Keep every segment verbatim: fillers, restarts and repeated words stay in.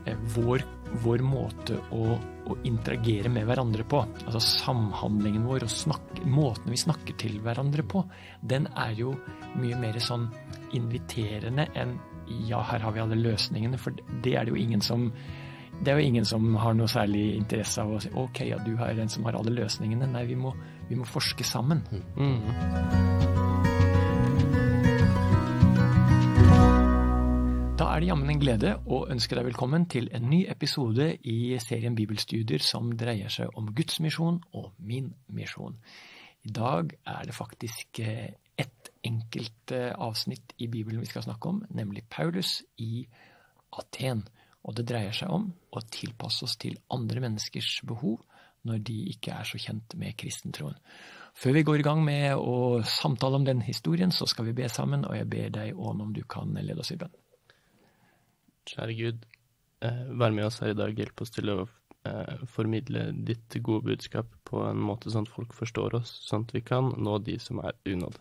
eh, vår, vår måte å, å interagere med hverandre på, altså samhandlingen vår og snakke, måten vi snakker til hverandre på, den er jo mye mer sånn inviterende enn ja, her har vi alle løsningene, for det er det jo ingen som det er jo ingen som har noe særlig interesse av å si, ok, ja, du er den som har alle løsningene. Nei, vi må, vi må forske sammen. Mm. Da er det jammen en glede å ønske deg velkommen til en ny episode i serien Bibelstudier som dreier seg om Guds misjon og min misjon. I dag er det faktisk et enkelt avsnitt i Bibelen vi skal snakke om, nemlig Paulus i Aten. Og det dreier seg om å tilpasse oss til andre menneskers behov når de ikke er så kjent med kristentroen. Før vi går i gang med å samtale om den historien, så skal vi be sammen, og jeg ber deg om om du kan lede oss i bønn. Kjære Gud, eh, vær med oss her i dag, hjelp oss til å eh, formidle ditt gode budskap på en måte sånn at folk forstår oss, sånn at vi kan nå de som er unådd.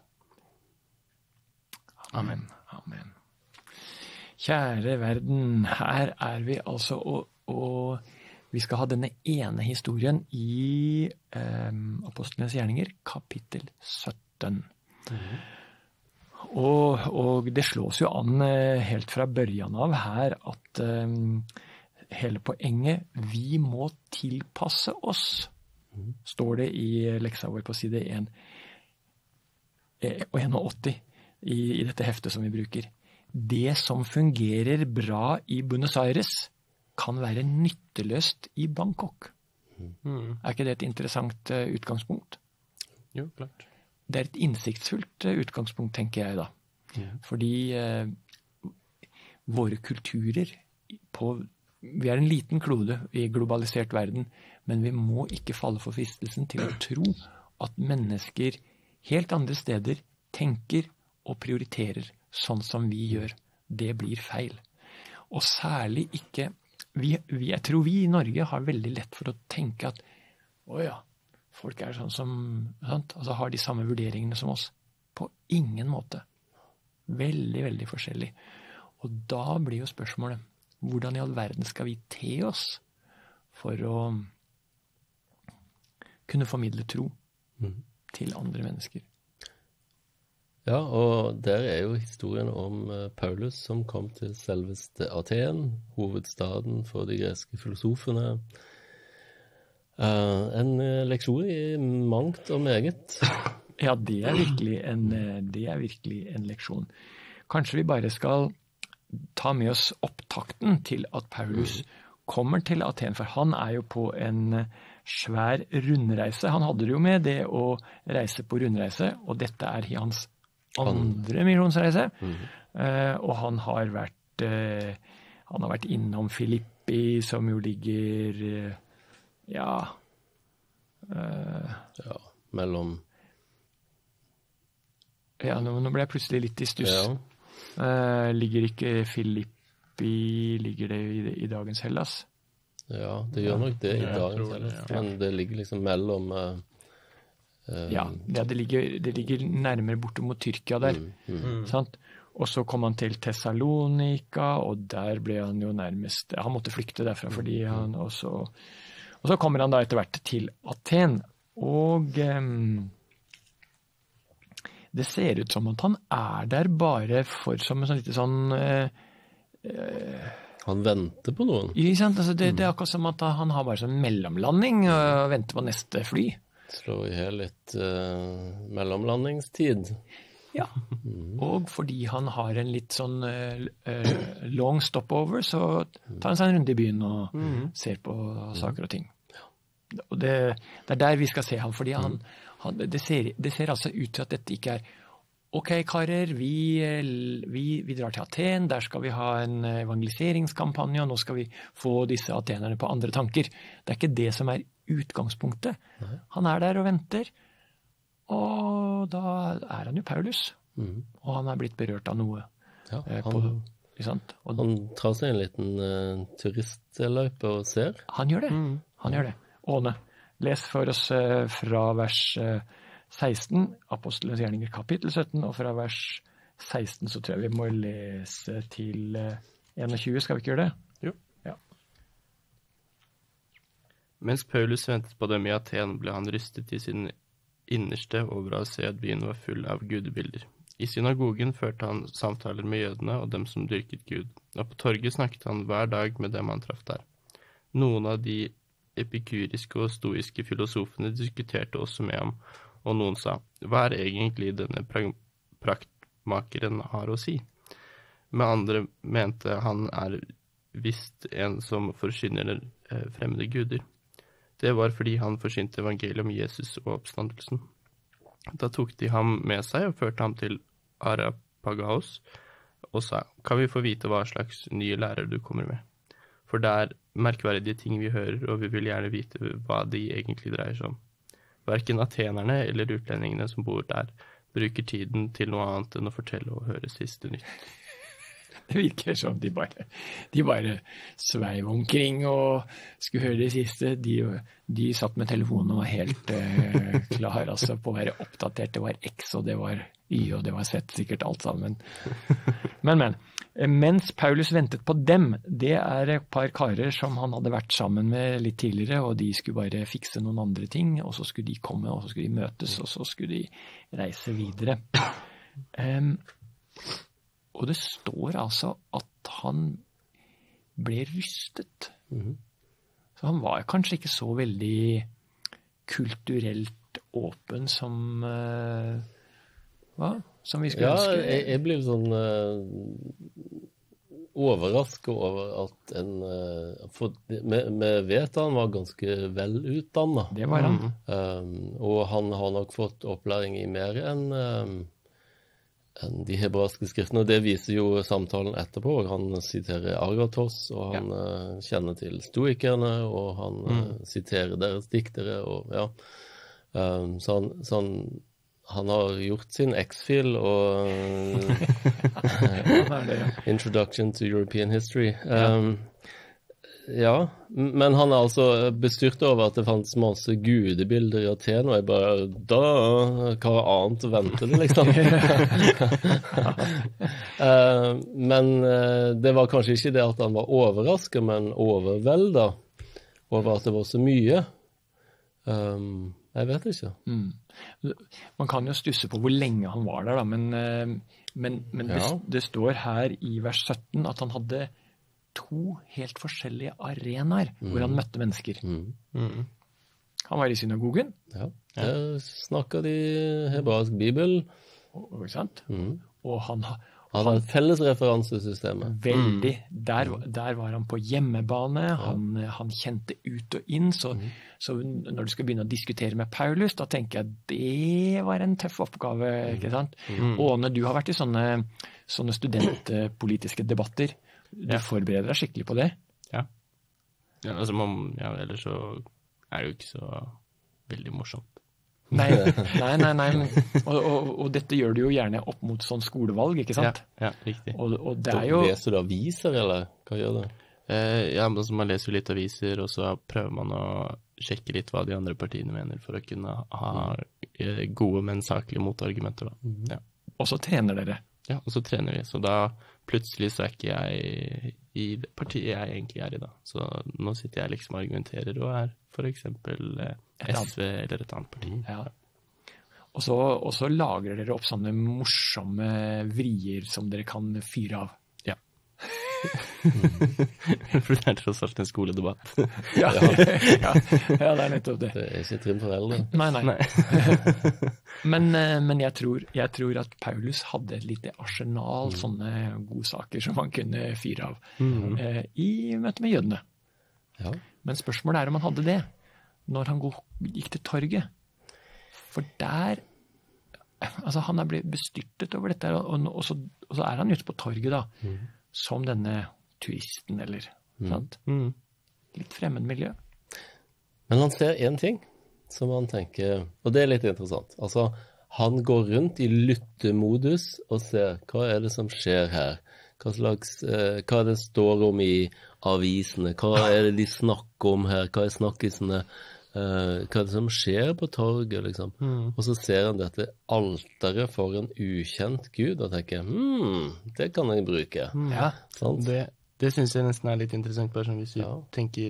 Amen, amen. Kjære verden, her er vi altså, og, og vi skal ha denne ene historien i eh, Apostlenes gjerninger, kapittel sytten. Mm-hmm. Og, og det slås jo an eh, helt fra børjan av her at eh, hele poenget, vi må tilpasse oss, mm-hmm. står det i leksa vår på side én og åtti i, i dette heftet som vi bruker. Det som fungerer bra i Buenos Aires kan være nytteløst i Bangkok. Mm. Er ikke det et interessant uh, utgangspunkt? Jo, klart. Det er et innsiktsfullt uh, utgangspunkt, tenker jeg da. Mm. Fordi uh, våre kulturer, på, vi er en liten klode i globalisert verden, men vi må ikke falle for fristelsen til å tro at mennesker helt andre steder tenker og prioriterer sånn som vi gjør. Det blir feil. Og særlig ikke, vi, vi, jeg tror vi i Norge har veldig lett for å tenke at, åja, folk er sånn som, sant? Altså har de samme vurderingene som oss. På ingen måte. Veldig, veldig forskjellig. Og da blir jo spørsmålet, hvordan i all verden skal vi te oss for å kunne formidle tro mm. til andre mennesker? Ja, og der er jo historien om Paulus som kom til selveste Aten, hovedstaden for de greske filosofene. Uh, en leksjon i mangt og meget. Ja, det er virkelig en, det er virkelig en leksjon. Kanskje vi bare skal ta med oss opptakten til at Paulus kommer til Aten, for han er jo på en svær rundreise. Han hadde det jo med det å reise på rundreise, og dette er i hans andre misjonsreise, mm. uh, og han har vært uh, han har vært innom Filippi, som jo ligger uh, ja uh, ja, mellom ja, nå, nå ble jeg plutselig litt i stuss. Ja. Uh, ligger ikke Filippi, ligger det i, i dagens Hellas? Ja, det gjør nok det i ja, dagens Hellas, det, ja. Men det ligger liksom mellom uh, Um, ja, det, det, ligger, det ligger nærmere borte mot Tyrkia der, mm, mm. sant? Og så kom han til Thessalonika, og der ble han jo nærmest, han måtte flykte derfra fordi han, og så, og så kommer han da etter hvert til Aten, og um, det ser ut som at han er der bare for som en sånn lite sånn uh, uh, han venter på noen. Ikke sant? Altså det, det er akkurat som at han har bare sånn mellomlanding og venter på neste fly. Slå i hel litt uh, mellomlandingstid. Ja, mm. og fordi han har en litt sånn uh, long stopover, så tar han seg en runde i byen og mm. ser på saker og ting. Og det, det er der vi skal se ham, fordi han, han, det, ser, det ser altså ut til at dette ikke er ok, karer, vi, vi, vi drar til Aten, der skal vi ha en evangeliseringskampanje, og nå skal vi få disse atenerne på andre tanker. Det er ikke det som er utgangspunktet. Nei. Han er der og venter, og da er han jo Paulus, mm. og han er blitt berørt av noe. Ja, eh, han, på, sant? Og, han tar seg en liten uh, turistløype og ser. Han gjør det, mm. han gjør det. Åne, les for oss uh, fra vers uh, seksten, Apostlenes gjerninger kapittel sytten, og fra vers seksten så tror jeg vi må lese til uh, enogtjue, skal vi ikke gjøre det? Jo. Ja. Mens Paulus ventet på dem i Aten, ble han rystet i sin innerste over å se at byen var full av gudebilder. I synagogen førte han samtaler med jødene og dem som dyrket Gud, og på torget snakket han hver dag med dem han traff der. Noen av de epikuriske og stoiske filosofene diskuterte også med ham, og noen sa, hva er egentlig denne praktmakeren har å si? Med andre mente han er visst en som forkynner fremmede guder. Det var fordi han forsynte evangeliet om Jesus og oppstandelsen. Da tok de ham med seg og førte ham til Arapagaos og sa, kan vi få vite hva slags nye lærer du kommer med? For det er merkverdige ting vi hører, og vi vil gjerne vite hva de egentlig dreier seg om. Hverken atenerne eller utlendingene som bor der bruker tiden til noe annet enn å fortelle og høre siste nytt. Det virker som de bare, de bare sveiv omkring og skulle høre det siste. De, de satt med telefonen og var helt eh, klar altså, på å være oppdatert. Det var X, og det var Y, og det var Z, sikkert alt sammen. Men, men. Mens Paulus ventet på dem, det er et par karer som han hadde vært sammen med litt tidligere, og de skulle bare fikse noen andre ting, og så skulle de komme, og så skulle de møtes, og så skulle de reise videre. Um, Og det står altså at han ble rystet. Mm-hmm. Så han var kanskje ikke så veldig kulturelt åpen som, uh, hva? Som vi skulle ja, ønske. Ja, jeg, jeg ble sånn uh, overrasket over at en, uh, for vi, vi vet han var ganske velutdannet. Det var han. Um, og han har nok fått opplæring i mer enn um, enn de hebraiske skriftene, og det viser jo samtalen etterpå. Han siterer Agathos, og han ja. uh, kjenner til stoikerne, og han mm. uh, siterer deres diktere, og ja. Um, så han, så han, han har gjort sin X-fil og uh, Introduction to European History. Um, ja. ja, men han er altså bestyrt over at det fanns masse gudebilder i Aten, og jeg bare, da, hva annet venter det, liksom? uh, men uh, det var kanskje ikke det at han var overrasket, men overveldet over at det var så mye. Um, jeg vet ikke. Mm. Man kan jo stusse på hvor lenge han var der, da, men, uh, men, men ja. det, det står her i vers sytten at han hadde to helt forskjellige arenaer mm. hvor han møtte mennesker. Mm. Mm. Han var i synagogen. Ja, der snakket de hebraisk bibel. Og, ikke sant? Mm. Og han, han, han hadde et felles referansesystemet. Veldig. Mm. Der, der var han på hjemmebane. Ja. Han, han kjente ut og inn. Så, mm. så når du skal begynne å diskutere med Paulus, da tenker jeg det var en tøff oppgave, ikke sant? Mm. Og når du har vært i sånne, sånne studentpolitiske debatter, du ja. forbereder deg skikkelig på det? Ja. Ja, altså, man, ja, ellers så er det jo ikke så veldig morsomt. Nei, nei, nei, nei. Men, og, og, og dette gjør du jo gjerne opp mot sånn skolevalg, ikke sant? Ja, ja riktig. Og, og det er jo... Leser du aviser, eller hva gjør du? Eh, ja, men altså, man leser jo litt aviser, og så prøver man å sjekke litt hva de andre partiene mener, for å kunne ha mm. gode, men saklige motargumenter, da. Mm. Ja. Og så trener dere? Ja, og så trener vi, så da plutselig så er ikke jeg i det partiet jeg egentlig er i da. Så nå sitter jeg liksom og argumenterer og er for eksempel eh, S V eller et annet parti. Ja. Og så, og så lagrer dere opp sånne morsomme vrier som dere kan fyre av. Ja. For det er tross alt en skoledebatt. ja, ja. ja, ja, det er nettopp det. Det er ikke trim for eldre. Nei, nei. nei. men men jeg, tror, jeg tror at Paulus hadde et lite arsenal mm. sånne gode saker som han kunne fyre av mm. eh, i møte med jødene. Ja. Men spørsmålet er om han hadde det når han gikk til torget. For der, altså han er blitt bestyrtet over dette, og, og, så, og så er han ute på torget da, mm. som denne turisten, eller mm. sant? Mm. Litt fremmed miljø. Men han ser en ting som han tenker, og det er litt interessant. Altså, han går rundt i lyttemodus og ser, hva er det som skjer her? Hva slags, eh, hva det står om i avisene? Hva er det de snakker om her? Hva er snakkisene? Uh, hva er det som skjer på torget, liksom. Mm. Og så ser han dette alteret for en ukjent Gud, og tenker, hmm, det kan jeg bruke. Mm. Ja, sånn. det, det synes jeg nesten er litt interessant, bare sånn hvis du ja. tenker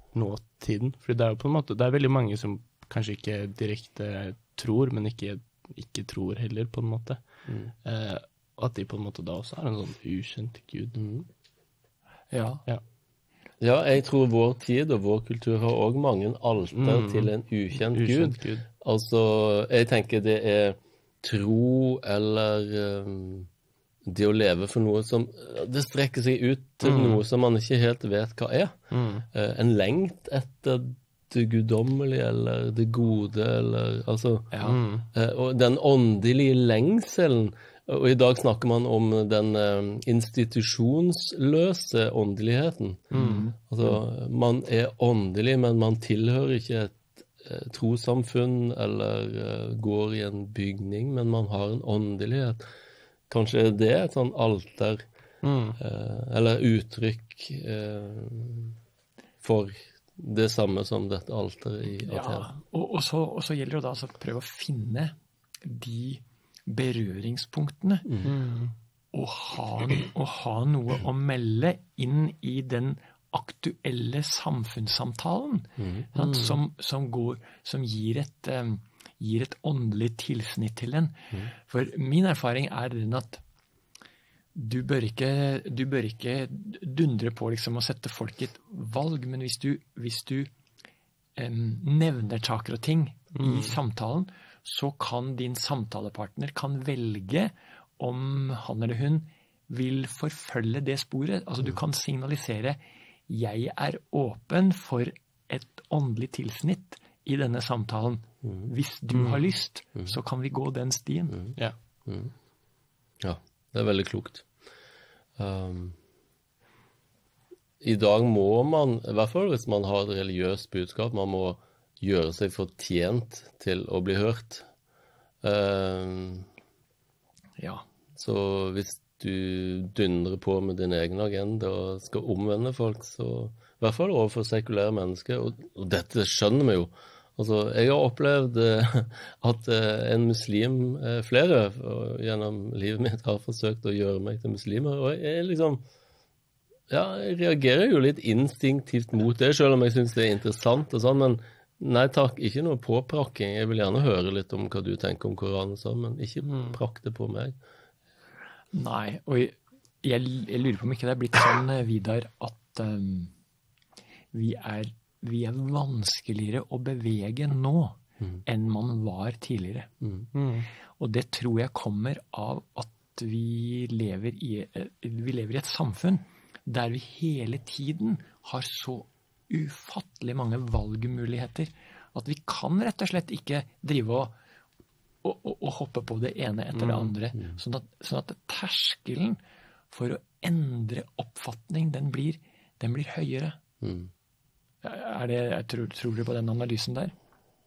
nåtiden. For det er jo på en måte, det er veldig mange som kanskje ikke direkte tror, men ikke, ikke tror heller, på en måte. Mm. Eh, at de på en måte da også er en sånn ukjent Gud. Mm. Ja. Ja. Ja, jeg tror vår tid og vår kultur har også mange alter mm. til en ukjent, ukjent Gud. Gud. Altså, jeg tenker det er tro eller um, det å leve for noe som, det strekker seg ut til mm. noe som man ikke helt vet hva er. Mm. Uh, en lengt etter det guddommelige eller det gode, eller, altså, ja. uh, og den åndelige lengselen. Og i dag snakker man om den uh, institusjonsløse åndeligheten. Mm. Altså, man er åndelig, men man tilhører ikke et uh, trossamfunn eller uh, går i en bygning, men man har en åndelighet. Kanskje det er et sånn alter, mm. uh, eller uttrykk uh, for det samme som dette alteret i Aten. Ja, og, og, så, og så gjelder det da altså å prøve å finne de berøringspunktene mm. og, ha, og ha noe å melde inn i den aktuelle samfunnssamtalen mm. sant, som, som, går, som gir, et, um, gir et åndelig tilsnitt til den. Mm. For min erfaring er den at du bør ikke, du bør ikke dundre på liksom, å sette folk i et valg, men hvis du, hvis du um, nevner saker og ting mm. i samtalen, så kan din samtalepartner kan velge om han eller hun vil forfølge det sporet. Altså du kan signalisere, jeg er åpen for et åndelig tilsnitt i denne samtalen. Mm. Hvis du mm. har lyst, mm. så kan vi gå den stien. Mm. Ja. Mm. Ja, det er veldig klokt. Um, I dag må man, i hvert fall hvis man har et religiøst budskap, man må gjøre seg fortjent til å bli hørt. Uh, ja. Så hvis du dundrer på med din egen agenda og skal omvende folk, så i hvert fall overfor sekulære mennesker, og, og dette skjønner vi jo. Altså, jeg har opplevd uh, at uh, en muslim, uh, flere uh, gjennom livet mitt har forsøkt å gjøre meg til muslimer, og jeg liksom, ja, jeg reagerer jo litt instinktivt mot det, selv om jeg synes det er interessant og sånn, men nei takk, ikke noe påprakking. Jeg vil gjerne høre litt om hva du tenker om Koranen og sånn, men ikke prakk det på meg. Nei, og jeg, jeg, jeg lurer på om ikke det er blitt sånn, Vidar, at um, vi, er, vi er vanskeligere å bevege nå mm. enn man var tidligere. Mm. Mm. Og det tror jeg kommer av at vi lever i, vi lever i et samfunn der vi hele tiden har så ufattelig mange valgmuligheter, at vi kan rett og slett ikke drive og, og, og, og hoppe på det ene etter det andre, mm. sånn, at, sånn at terskelen for å endre oppfatning, den blir, den blir høyere. Mm. Er det, jeg tror, tror du på den analysen der?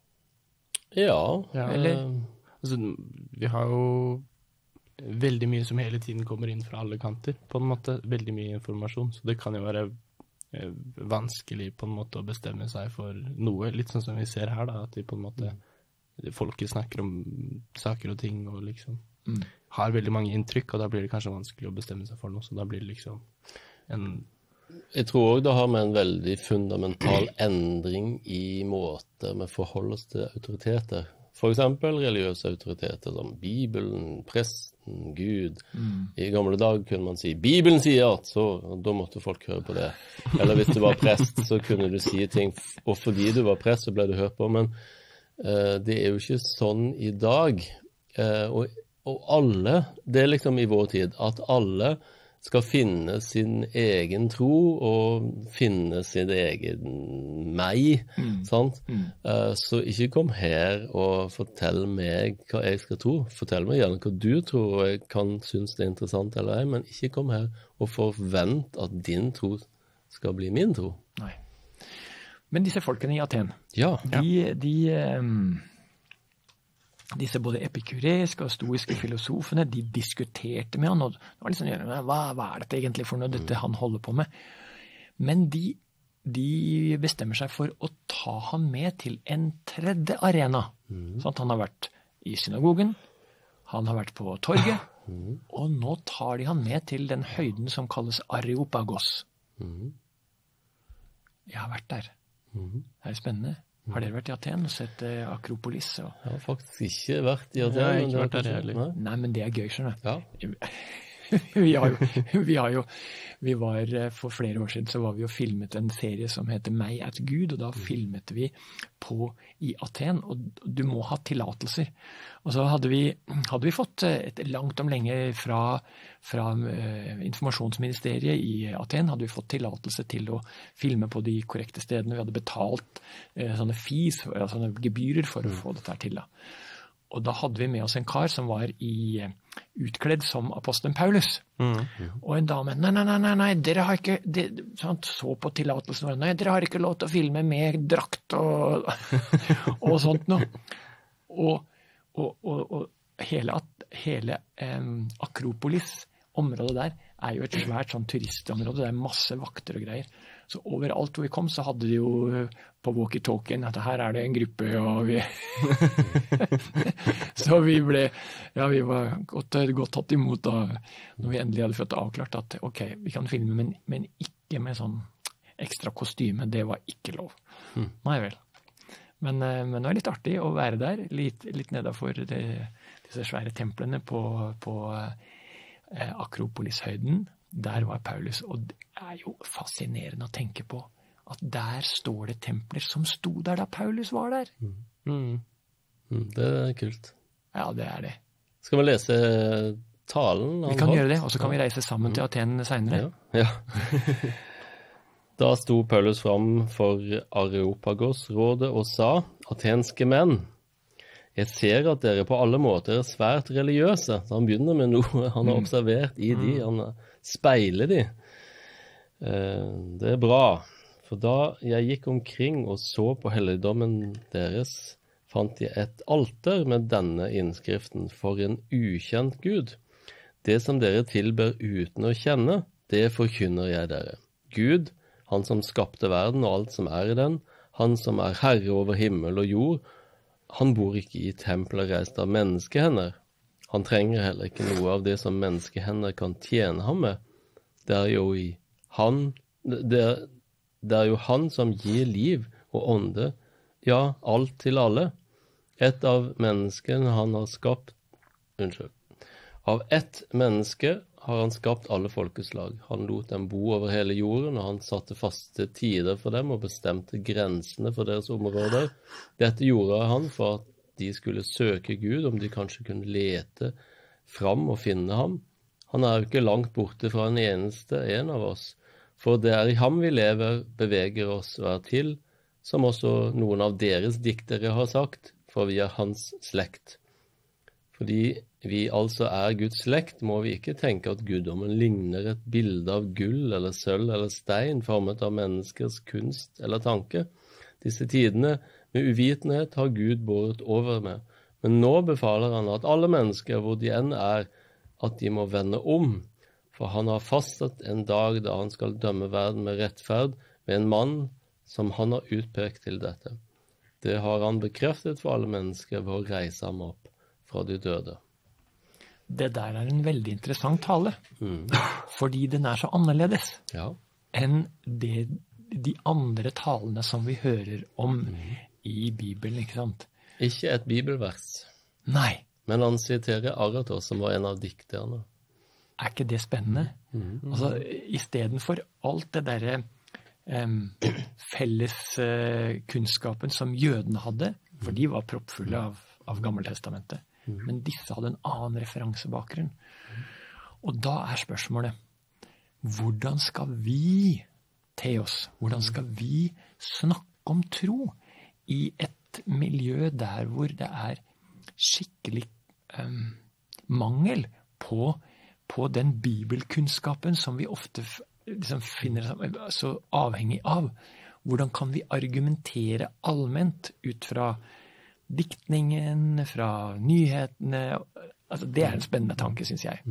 Ja. ja Eller? Altså, vi har jo veldig mye som hele tiden kommer inn fra alle kanter, på en måte, veldig mye informasjon, så det kan jo være vanskelig på en måte å bestemme seg for noe, litt sånn som vi ser her da, at de på en måte folket snakker om saker og ting og liksom mm. har veldig mange inntrykk, og da blir det kanskje vanskelig å bestemme seg for noe, så da blir det liksom en... Jeg tror også det har med en veldig fundamental endring i måte vi forholder oss til autoriteter. For eksempel religiøse autoriteter som Bibelen, presten, Gud. Mm. I gamle dag kunne man si, Bibelen sier at, så da måtte folk høre på det. Eller hvis du var prest, så kunne du si ting, og fordi du var prest, så ble du hørt på. Men uh, det er jo ikke sånn i dag. Uh, og, og alle, det er liksom i vår tid, at alle skal finne sin egen tro og finne sin egen meg, mm. sant? Mm. Uh, så ikke kom her og fortell meg hva jeg skal tro. Fortell meg gjerne hva du tror, og jeg kan synes det er interessant eller ei, men ikke kom her og forvent at din tro skal bli min tro. Nei. Men disse folkene i Aten, ja. de... de um Disse både epikureiske og stoiske filosofene, de diskuterte med han, og det var liksom, hva, hva er dette egentlig for noe, dette han holder på med? Men de, de bestemmer seg for å ta han med til en tredje arena. Mm. Sånn at han har vært i synagogen, han har vært på torget, mm. og nå tar de han med til den høyden som kalles Areopagos. Mm. Jeg har vært der. Mhm. Det er jo spennende. Har dere vært i Aten og sett eh, Akropolis? Og... Jeg har faktisk ikke vært i Aten. Jeg har ikke men det vært der kanskje- heller. Nei. Nei, men det er gøy, skjønner du. Ja. vi har jo, vi har jo, vi var eh, for flere år siden så var vi jo filmet en serie som heter Meg at Gud, og da filmet vi på i Aten, og du må ha tillatelser. Og så hadde vi, hadde vi fått eh, et langt om lenge fra, fra eh, informasjonsministeriet i Aten, hadde vi fått tillatelse til å filme på de korrekte stedene. Vi hadde betalt eh, sånne fees, altså sånne gebyrer for å få dette her til da. Og da hadde vi med oss en kar som var i utkledd som apostelen Paulus. Mm. Og en dame, nei, nei, nei, nei, nei dere har ikke, det, sant, så på tillatelsen vår, nei, dere har ikke lov til å filme med drakt og, og sånt noe. Og, og, og, og hele, hele um, Akropolis, området der, er jo et svært sånn turistområde, det er masse vakter og greier. Så overalt hvor vi kom, så hadde de jo på walkie-talkien at her er det en gruppe, og vi... så vi ble, ja, vi var godt, godt tatt imot da, når vi endelig hadde fått avklart at, ok, vi kan filme, men, men ikke med sånn ekstra kostyme, det var ikke lov. Mm. Nei vel. Men, men det var litt artig å være der, litt, litt nedenfor det, disse svære templene på, på eh, Akropolishøyden. Der var Paulus, og det er jo fascinerende å tenke på at der står det templer som sto der da Paulus var der. Mm. Mm. Mm, det er kult. Ja, det er det. Skal vi lese talen? Vi kan gjøre det, og så kan vi reise sammen til Aten senere. Ja, ja. Da sto Paulus fram for Areopagos-rådet og sa, atenske menn, jeg ser at dere på alle måter er svært religiøse. Så han begynner med noe han har observert i de, han speiler de. Det er bra, for da jeg gikk omkring og så på helligdommen deres, fant jeg et alter med denne innskriften for en ukjent Gud. Det som dere tilber uten å kjenne, det forkynner jeg dere. Gud, han som skapte verden og alt som er i den, han som er herre over himmel og jord, han bor ikke i templer reist av menneskehender. Han trenger heller ikke noe av det som menneskehender kan tjene ham med. Det er jo i han, det er, det er jo han som gir liv og ånde, ja, alt til alle. Et av menneskene han har skapt, unnskyld, av ett menneske har han skapt alle folkeslag. Han lot dem bo over hele jorden, og han satte faste tider for dem og bestemte grensene for deres områder. Dette gjorde han for at de skulle søke Gud, om de kanskje kunne lete fram og finne ham. Han er jo ikke langt borte fra en eneste en av oss, for det er i ham vi lever, beveger oss og er til, som også noen av deres diktere har sagt, for vi er hans slekt. Fordi vi altså er Guds slekt, må vi ikke tenke at guddommen ligner et bilde av gull eller sølv eller stein formet av menneskers kunst eller tanke. Disse tidene med uvitenhet har Gud båret over med, men nå befaler han at alle mennesker, hvor de enn er, at de må vende om, for han har fastsatt en dag da han skal dømme verden med rettferd ved en mann som han har utpekt til dette. Det har han bekreftet for alle mennesker ved å reise ham opp fra de døde. Det der er en veldig interessant tale, Mm. fordi den er så annerledes Ja. enn det, de andre talene som vi hører om i Bibelen, ikke sant? Ikke et bibelvers, Nei, men han siterer Aratos, som var en av dikterne. er ikke det spennende? Altså, i stedet for alt det der um, felles uh, kunnskapen som jødene hadde, for de var proppfulle av, av Gammeltestamentet, men disse hadde en annen referansebakgrunn. Og da er spørsmålet, hvordan skal vi te oss? Hvordan skal vi snakke om tro i et miljø der hvor det er skikkelig um, mangel på, på den bibelkunnskapen som vi ofte liksom finner så avhengig av? Hvordan kan vi argumentere allment ut fra diktningen, fra nyhetene? Altså, det er en spennende tanke, synes jeg.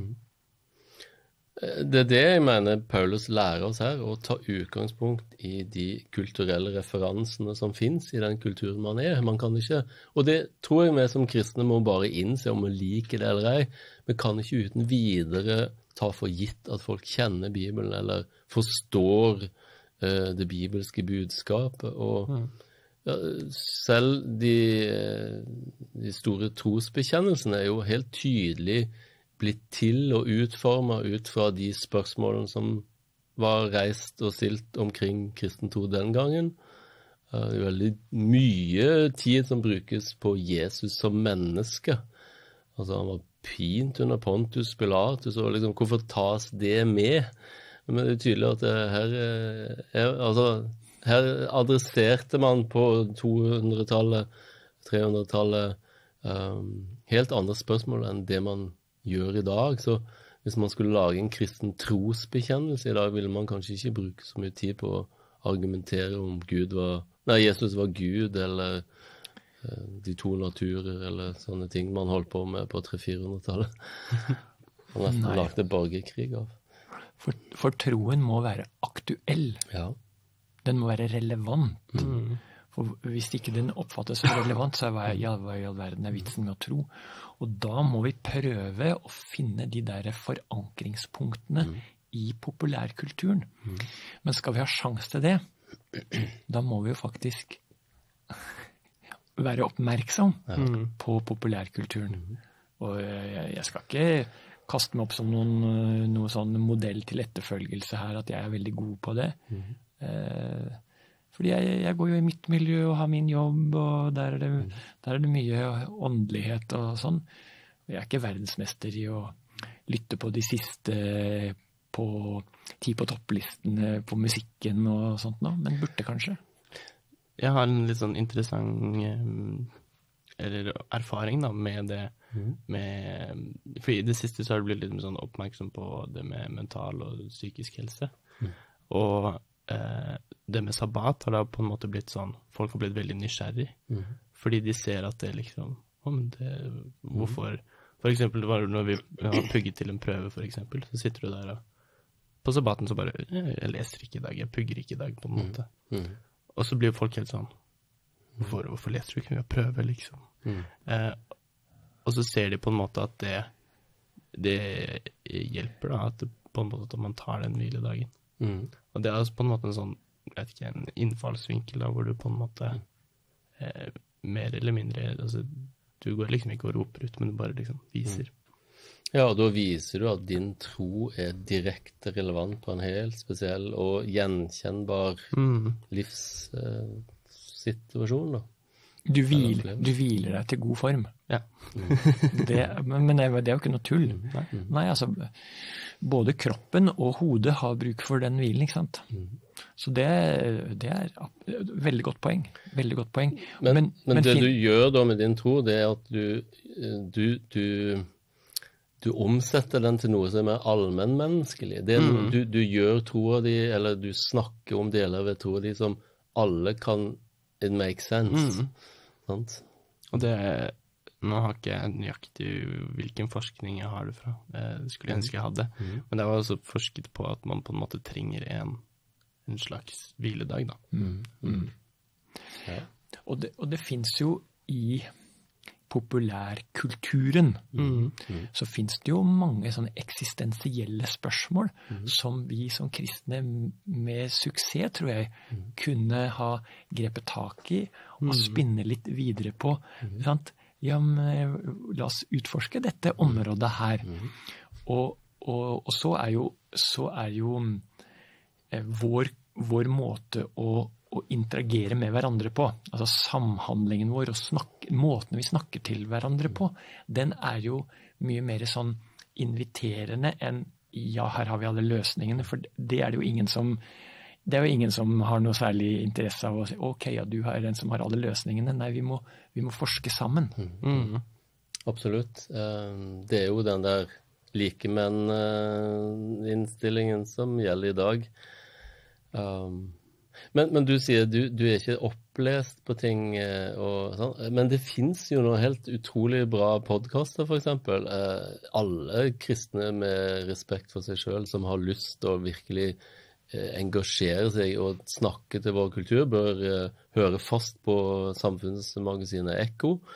Det er det jeg mener Paulus lærer oss her, å ta utgangspunkt i de kulturelle referansene som finnes i den kulturen man er. Man kan ikke, og det tror jeg vi som kristne må bare innse om vi liker det eller ei. Vi kan ikke uten videre ta for gitt at folk kjenner Bibelen eller forstår uh, det bibelske budskapet, og Mm. ja, selv de, de store trosbekjennelsene er jo helt tydelig blitt til og utformet ut fra de spørsmålene som var reist og stilt omkring kristen tro den gangen. Uh, det er veldig mye tid som brukes på Jesus som menneske. Altså, han var pint under Pontus Pilatus, og liksom, hvorfor tas det med? Men det er tydelig at det her er, altså, her adresserte man på to hundretallet, tre hundretallet, um, helt andre spørsmål enn det man gjør i dag. Så hvis man skulle lage en kristen trosbekjennelse i dag, ville man kanskje ikke bruke så mye tid på å argumentere om Gud var, nei, Jesus var Gud, eller uh, de to naturer, eller sånne ting man holdt på med på tre-fire hundretallet. Man nesten lagde borgerkrig av. For, for troen må være aktuell. Ja. Den må være relevant. Mm. For hvis ikke den oppfattes som relevant, så er hva i all, hva i all verden er vitsen med å tro. Og da må vi prøve å finne de der forankringspunktene mm. i populærkulturen. Mm. Men skal vi ha sjans til det, da må vi jo faktisk være oppmerksom mm. på populærkulturen. Mm. Og jeg, jeg skal ikke kaste meg opp som noen, noe sånn modell til etterfølgelse her, at jeg er veldig god på det. Mm. Eh, fordi jeg, jeg går jo i mitt miljø og har min jobb, og der er det, mm. der er det mye åndelighet og sånn. Jeg er ikke verdensmester i å lytte på de siste på ti på topplistene på musikken og sånt nå, men burde kanskje. Jeg har en litt sånn interessant eller erfaring da, med det. Mm. Med, for i det siste så har det blitt litt sånn oppmerksom på det med mental og psykisk helse. Mm. Og eh, det med sabbat har da på en måte blitt sånn, folk har blitt veldig nysgjerrig, mm. fordi de ser at det liksom, oh, men det, hvorfor, for eksempel, det var når vi har pugget til en prøve for eksempel, så sitter du der og på sabbaten så bare, jeg leser ikke i dag, jeg pugger ikke i dag på en måte. Mm. Mm. Og så blir folk helt sånn, hvorfor, hvorfor leser du ikke, vi har prøve liksom. Mm. Eh, og så ser de på en måte at det, det hjelper da, at det, på en måte at man tar den hviledagen. Mm. Og det er altså på en måte en sånn, jeg vet ikke, en innfallsvinkel da, hvor du på en måte eh, mer eller mindre, altså, du går liksom ikke og roper ut, men du bare liksom viser. Mm. Ja, og da viser du at din tro er direkte relevant på en helt spesiell og gjenkjennbar mm. livssituasjon, da. Du hviler, du hviler deg til god form. Ja. det, men, men det er jo ikke noe tull. Nei. Nei, altså, både kroppen og hodet har bruk for den hvilen, ikke sant? Mm. Så det, det er et veldig godt poeng. Veldig godt poeng. Men, men, men, men det fin- du gjør da med din tro, det er at du, du, du, du omsetter den til noe som er allmennmenneskelig. Det, mm. du, du gjør troa di, eller du snakker om deler ved troa di som alle kan. It makes sense. Mm. Sant? Og det, nå har ikke jeg nøyaktig hvilken forskning jeg har det fra. Det skulle jeg ønske jeg hadde. Mm. Men det var også forsket på at man på en måte trenger en, en slags hviledag, da. Mm. Mm. Ja. Og, det, og det finnes jo i populærkulturen, mm. Mm. så finnes det jo mange sånne eksistensielle spørsmål mm. som vi som kristne med suksess, tror jeg, mm. kunne ha grepet tak i og mm. spinne litt videre på. Mm. Sant? Ja, men, la oss utforske dette området her. Mm. Og, og, og så er jo, så er jo eh, vår, vår måte å å interagere med hverandre på, altså samhandlingen vår og snakke, måten vi snakker til hverandre på, den er jo mye mer sånn inviterende enn ja, her har vi alle løsningene, for det er det jo ingen som det er jo ingen som har noe særlig interesse av å si, ok, ja, du er den som har alle løsningene. Nei, vi må, vi må forske sammen. Mm. Absolutt. Det er jo den der likemenn-innstillingen som gjelder i dag. Um, Men, men du sier du, du er ikke opplest på ting, og sånn. Men det finnes jo noen helt utrolig bra podcaster, for eksempel. Eh, alle kristne med respekt for seg selv som har lyst til å virkelig eh, engasjere seg og snakke til vår kultur, bør eh, høre fast på samfunnsmagasinet Ekko.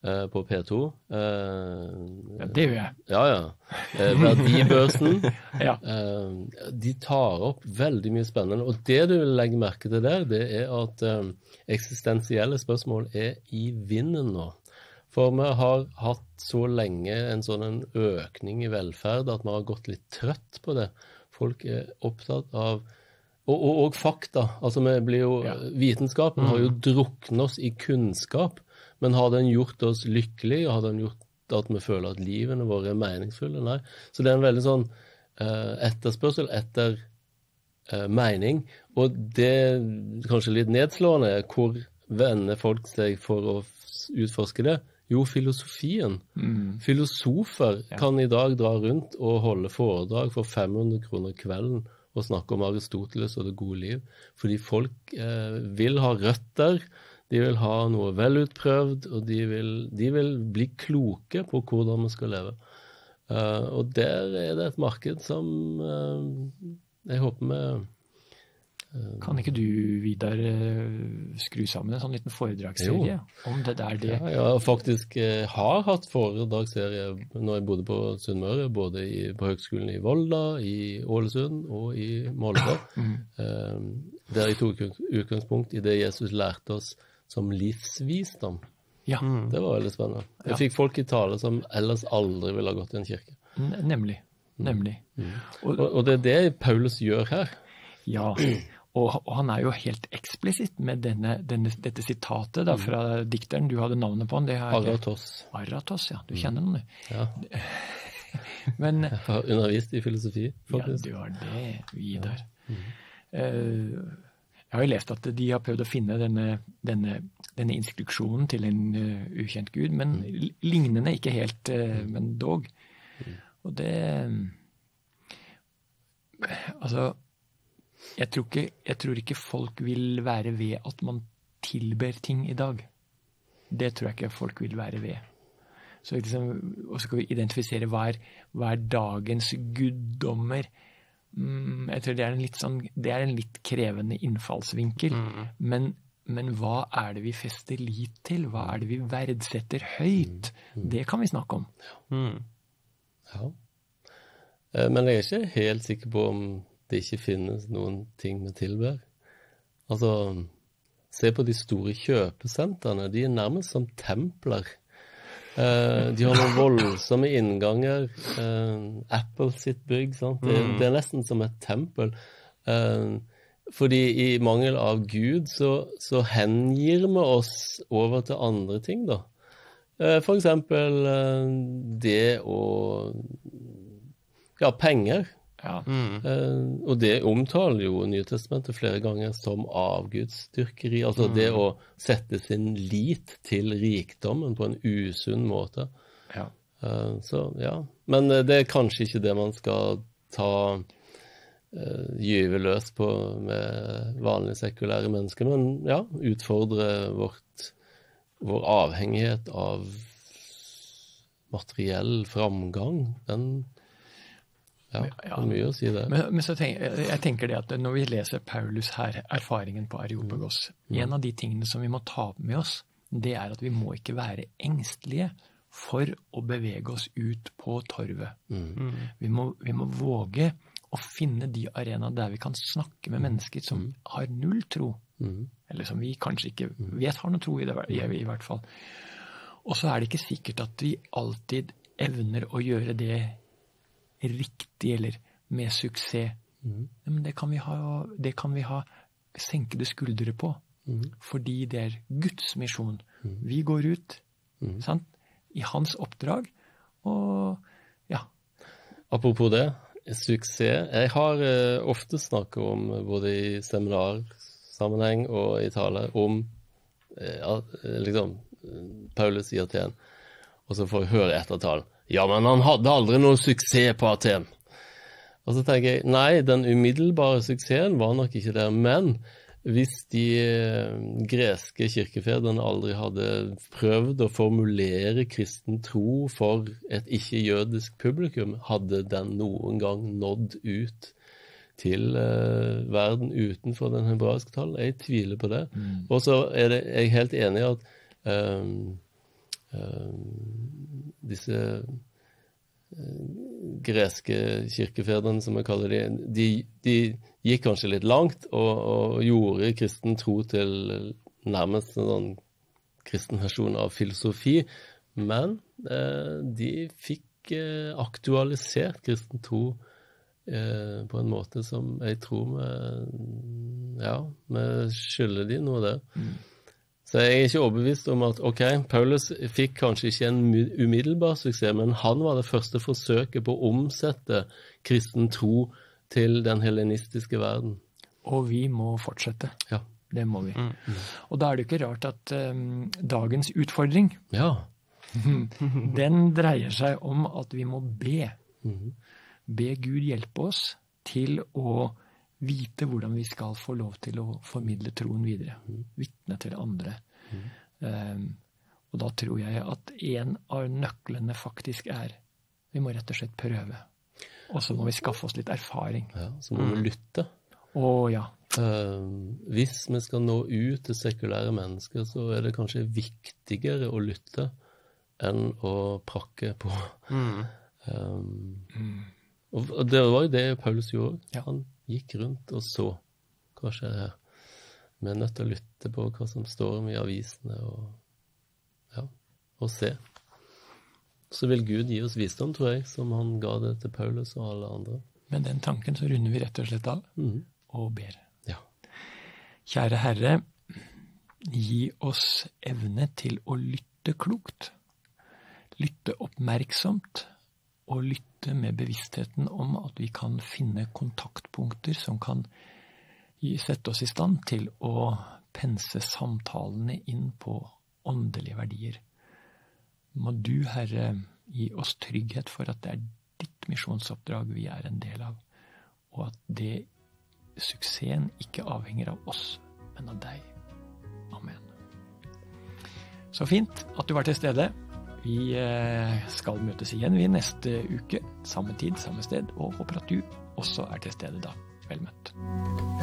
eh, på P to. Eh, Ja, det gjør jeg. Ja, ja. Eh, verdibørsen. Ja. Eh, de tar opp veldig mye spennende. Og det du vil legge merke til der, det er at eh, eksistensielle spørsmål er i vinden nå. For vi har hatt så lenge en sånn en økning i velferd at vi har gått litt trøtt på det. Folk er opptatt av Og, og, og fakta. Altså, vi blir jo, ja. Vitenskapen mm. har jo druknet oss i kunnskap, men har den gjort oss lykkelige? Har den gjort at vi føler at livene våre er meningsfulle? Nei. Så det er en veldig sånn uh, etterspørsel etter uh, mening. Og det kanskje litt nedslående er hvor vender folk seg for å utforske det? Jo, filosofien. Mm. Filosofer ja. Kan i dag dra rundt og holde foredrag for fem hundre kroner kvelden og snakke om Aristoteles og det gode liv. Fordi folk eh, vil ha røtter, de vil ha noe velutprøvd, og de vil, de vil bli kloke på hvordan vi skal leve. Uh, og der er det et marked som uh, jeg håper vi... Uh, kan ikke du, Vidar, skru sammen en sånn liten foredragsserie jo. Om det der det? Ja, jeg faktisk uh, har hatt foredragsserie når jeg bodde på Sunnmøre, både i, på Høgskolen i Volda, i Ålesund og i Molde. Mm. Uh, der jeg tok utgangspunkt i det Jesus lærte oss som livsvisdom. Ja. Mm. Det var veldig spennende. Jeg ja. Fikk folk i tale som ellers aldri ville ha gått i en kirke. N- nemlig. Nemlig. Mm. Og, og, og det er det Paulus gjør her. Ja, og, og han er jo helt eksplisitt med denne, denne, dette sitatet da, fra dikteren. Du hadde navnet på han. Det her, Aratos. Aratos, ja. Du kjenner den, du. Ja. Men, jeg har undervist i filosofi, Ja, faktisk. du har det, Vidar. Ja. Mm. Uh, jeg har jo lest at de har prøvd å finne denne, denne, denne instruksjonen til en uh, ukjent gud, men mm. lignende ikke helt, uh, men dog. Mm. Og det... Altså... Jeg tror, ikke, jeg tror ikke folk vil være ved at man tilber ting i dag. Det tror jeg ikke folk vil være ved. Så liksom, og så skal vi identifisere hva er, hva er dagens guddommer. Mm, jeg tror det er en litt, sånn, det er en litt krevende innfallsvinkel. Mm. Men, men hva er det vi fester lit til? Hva er det vi verdsetter høyt? Mm. Det kan vi snakke om. Mm. Ja. Men jeg er ikke helt sikker på om det ikke finnes noen ting med tilbør. Altså, se på de store kjøpesentrene. De er nærmest som templer. Eh, de har noen voldsomme innganger. Eh, Apple sitt bygg, sant? Det, mm. det er nesten som et tempel. Eh, fordi i mangel av Gud så, så hengir vi oss over til andre ting, da. Eh, for eksempel eh, det å... Ja, penger. Ja. Mm. Uh, og det omtaler jo Nytestamentet flere ganger som avgudsdyrkeri, altså mm. det å sette sin lit til rikdommen på en usunn måte. Ja. Uh, så ja, men uh, det er kanskje ikke det man skal ta uh, gyve løs på med vanlige sekulære mennesker, men ja, utfordre vårt, vår avhengighet av materiell framgang, den Ja, det er mye å si det. Men, men så tenker, jeg tenker det at når vi leser Paulus her, erfaringen på Areopagos, mm. en av de tingene som vi må ta med oss, det er at vi må ikke være engstelige for å bevege oss ut på torvet. Mm. Vi, må, vi må våge å finne de arenaer der vi kan snakke med mennesker som mm. har null tro, mm. eller som vi kanskje ikke vet har noe tro i det, i, i hvert fall. Og så er det ikke sikkert at vi alltid evner å gjøre det riktig eller med suksess. Mm. Men det kan vi ha, det kan vi ha senkede skuldre på, mm. fordi det er Guds misjon. Mm. Vi går ut, mm. sant, i hans oppdrag, og ja. Apropos det, suksess. Jeg har eh, ofte snakket om, både i seminarsammenheng og i tale, om eh, liksom, Paulus i Aten, og så får jeg høre etter talen. Ja, men han hadde aldri noe suksess på Aten. Og så tenker jeg, nei, den umiddelbare suksessen var nok ikke der, men hvis de greske kirkefedrene aldri hadde prøvd å formulere kristen tro for et ikke-jødisk publikum, hadde den noen gang nådd ut til uh, verden utenfor den hebraiske talen? Jeg tviler på det. Mm. Og så er det, jeg er helt enig i at um, uh, disse uh, greske kirkefedrene, som jeg kaller de, de, de gikk kanskje litt langt og, og gjorde kristen tro til nærmest en sånn kristen versjon av filosofi, men uh, de fikk uh, aktualisert kristen tro uh, på en måte som jeg tror vi, ja, vi skylder de noe der. Mm. Så jeg er ikke overbevist om at, ok, Paulus fikk kanskje ikke en umiddelbar suksess, men han var det første forsøket på å omsette kristen tro til den hellenistiske verden. Og vi må fortsette. Ja. Det må vi. Mm. Og da er det ikke rart at um, dagens utfordring, ja. den dreier seg om at vi må be. Mm. Be Gud hjelpe oss til å vite hvordan vi skal få lov til å formidle troen videre, mm. vitne til andre. Mm. Um, og da tror jeg at en av nøklene faktisk er, vi må rett og slett prøve. Og så må vi skaffe oss litt erfaring. Ja, så må vi lytte. Å ja. Uh, hvis vi skal nå ut til sekulære mennesker, så er det kanskje viktigere å lytte enn å prakke på. Mm. Um, mm. Og det var jo det Paulus gjorde. Ja. Han gikk rundt og så hva skjer her. Vi er nødt til å lytte på hva som står i avisene og, ja, og se. Så vil Gud gi oss visdom, tror jeg, som han ga det til Paulus og alle andre. Med den tanken så runder vi rett og slett av mm. og ber. Ja. Kjære Herre, gi oss evne til å lytte klokt, lytte oppmerksomt, og lytte med bevisstheten om at vi kan finne kontaktpunkter som kan sette oss i stand til å pense samtalene inn på åndelige verdier. Må du, Herre, gi oss trygghet for at det er ditt misjonsoppdrag vi er en del av, og at det suksessen ikke avhenger av oss, men av deg. Amen. Så fint at du var til stede. Vi skal møtes igjen vi neste uke, samme tid, samme sted, og håper at du også er til stede da. Vel møtt.